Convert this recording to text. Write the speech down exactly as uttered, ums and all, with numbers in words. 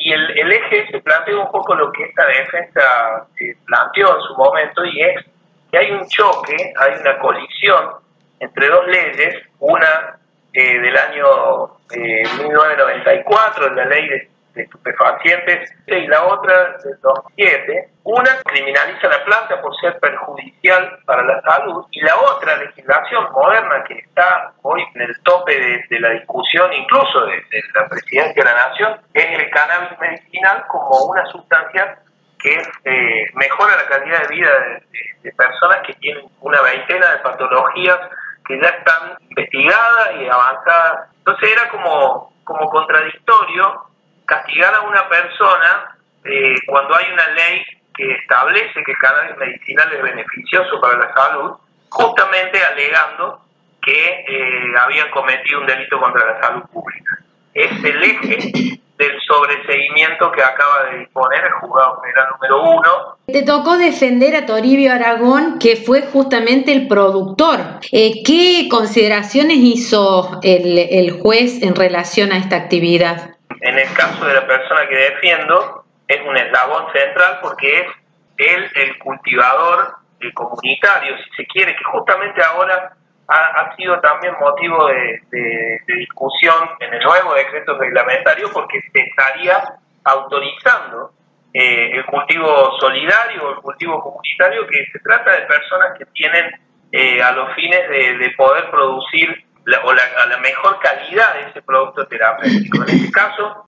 y el, el eje se plantea un poco lo que esta defensa se planteó en su momento, y es que hay un choque, hay una colisión entre dos leyes, una eh, del año eh, mil novecientos noventa y cuatro, la ley de, de estupefacientes, y la otra del dos mil siete. Una criminaliza la planta por ser perjudicial para la salud, y la otra legislación moderna que está hoy en el tope de, de la discusión, incluso de, de la presidencia de la nación, es el cannabis medicinal como una sustancia que eh, mejora la calidad de vida de, de, de personas que tienen una veintena de patologías que ya están investigadas y avanzadas. Entonces era como, como contradictorio castigar a una persona eh, cuando hay una ley que establece que el cannabis medicinal es beneficioso para la salud, justamente alegando que eh, habían cometido un delito contra la salud pública. Es el eje del sobreseguimiento que acaba de disponer el juzgado federal número uno. Te tocó defender a Toribio Aragón, que fue justamente el productor. Eh, ¿Qué consideraciones hizo el, el juez en relación a esta actividad? En el caso de la persona que defiendo, es un eslabón central porque es él el cultivador el comunitario, si se quiere, que justamente ahora ha, ha sido también motivo de, de, de discusión en el nuevo decreto reglamentario, porque se estaría autorizando eh, el cultivo solidario o el cultivo comunitario, que se trata de personas que tienen eh, a los fines de, de poder producir la, o la, a la mejor calidad de ese producto terapéutico. En este caso,